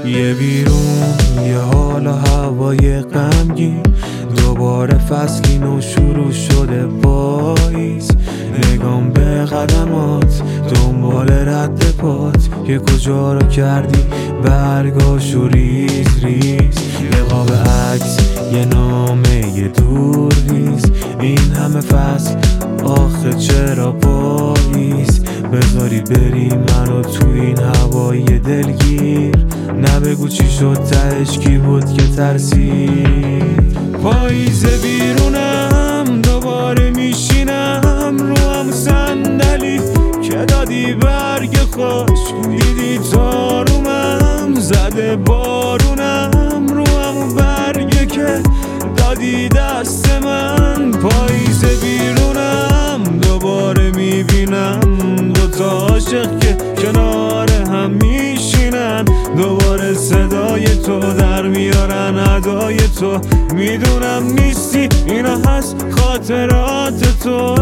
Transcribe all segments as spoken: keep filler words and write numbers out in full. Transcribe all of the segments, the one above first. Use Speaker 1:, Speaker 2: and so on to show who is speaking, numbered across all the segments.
Speaker 1: یه بیرون یه حال و هوای غمگین، دوباره فصلی نو شروع شده پاییز. نگام به قدمات دنبال رد پات، که کجا رو کردی برگاشو ریز ریز. یه قاب عکس یه نامه یه دور ریز، این همه فصل آخه چرا پاییز؟ بذاری بری منو تو این هوای دلگیر، نبگو چی شد تهش کی بود که ترسید. پاییز بیرونم دوباره میشینم رو هم صندلی که دادی برگ خوش، دیدی تارومم زده بارونم رو هم برگه که دادی دست من. پاییز بیرونم دوباره میبینم دوتا عاشق که کنار هم میشینن، دوباره صدای تو در میارن ادای تو. میدونم نیستی اینا هست خاطرات تو.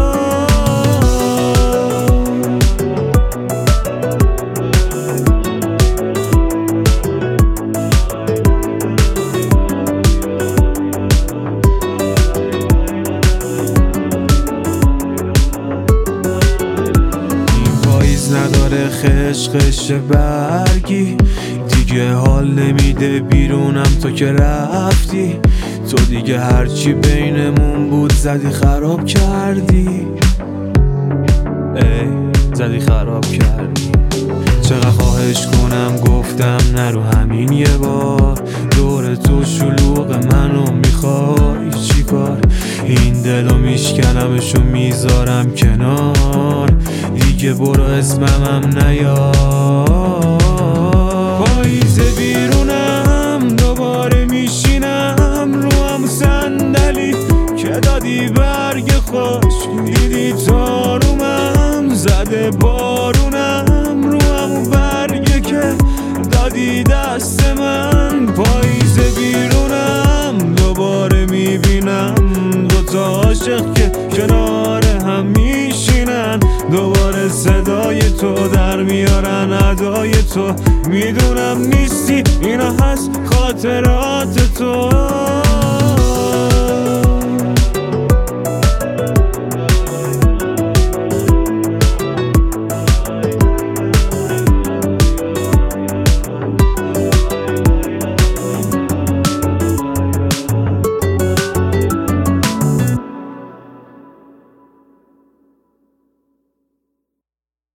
Speaker 1: نداره خشخش برگی دیگه، حال نمیده بیرونم تو که رفتی. تو دیگه هرچی بینمون بود زدی خراب کردی، ای زدی خراب کردی. چقدر خواهش کنم گفتم نرو همین یه بار، دور تو شلوغ منو میخوای چی کار؟ این دلو میشکنمشو میذارم کنار، دیگه برو اسممم نیار. پاییز بیرونم دوباره میشینم رو هم صندلی که دادی برگ خوش، دیدی تارومم زده بارونم رو هم برگه که دادی دست من. پاییز بیرونم دوباره میبینم دوتا عاشق که کنار هم میشینن، دوباره صدای تو در میارن ادای تو. میدونم نیستی اینا هست خاطرات تو.